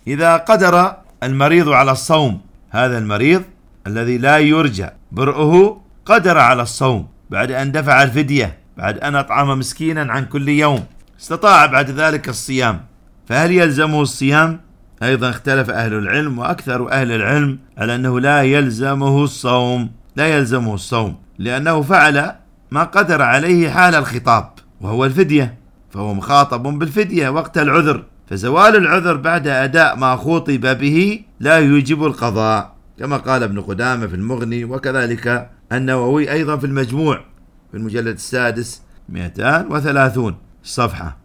إذا قدر المريض على الصوم، هذا المريض الذي لا يرجى برؤه قدر على الصوم بعد أن دفع الفدية، بعد أن أطعم مسكينا عن كل يوم، استطاع بعد ذلك الصيام، فهل يلزمه الصيام؟ أيضا اختلف أهل العلم، وأكثر أهل العلم على أنه لا يلزمه الصوم، لا يلزمه الصوم، لأنه فعل ما قدر عليه حال الخطاب وهو الفدية، فهو مخاطب بالفدية وقت العذر، فزوال العذر بعد أداء ما خُطب به لا يوجب القضاء، كما قال ابن قدامة في المغني، وكذلك النووي أيضا في المجموع في المجلد السادس 230 صفحة.